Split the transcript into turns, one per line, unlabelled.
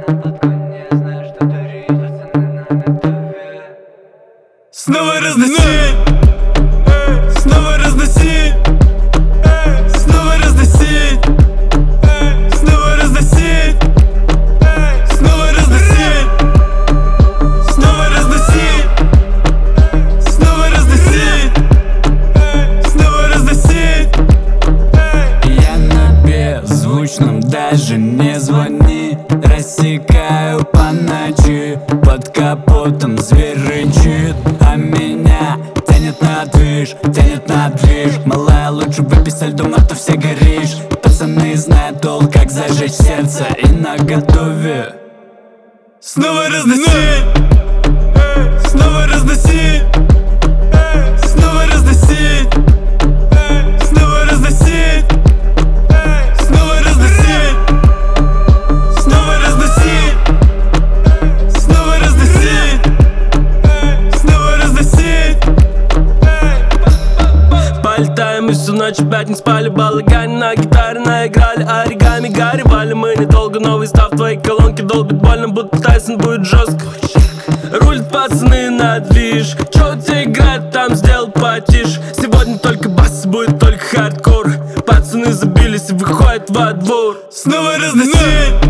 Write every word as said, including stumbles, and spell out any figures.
на балконе, я знаю, что дурить, пацаны на наготове.
Снова разносить, снова разносить, снова разносить, снова разносить, снова разносить, снова разносить, снова разносить, снова разносить.
Я на беззвучном, даже не звони. Рассекаю по ночи, под капотом зверь рычит, а меня тянет на движ, тянет на движ. Малая, лучше выпей со льдом, а то все горишь. Пацаны знают толк, как зажечь сердце и наготове.
Снова разносить, снова разносить, снова разносить, снова разносить, снова разносить, снова разносить, снова разносить, снова разносить.
Полетаем и всю ночь опять не спали. Балагане на гитаре наиграли, оригами горевали. Мы недолго, новый став, твои колонки долбит больно, будто Тайсон будет жестко. Рулят пацаны на движ, чё у тебя играет, там сделал потише. Сегодня только бас, будет только хардкор. Пацаны забились и выходят во двор.
Снова разносить,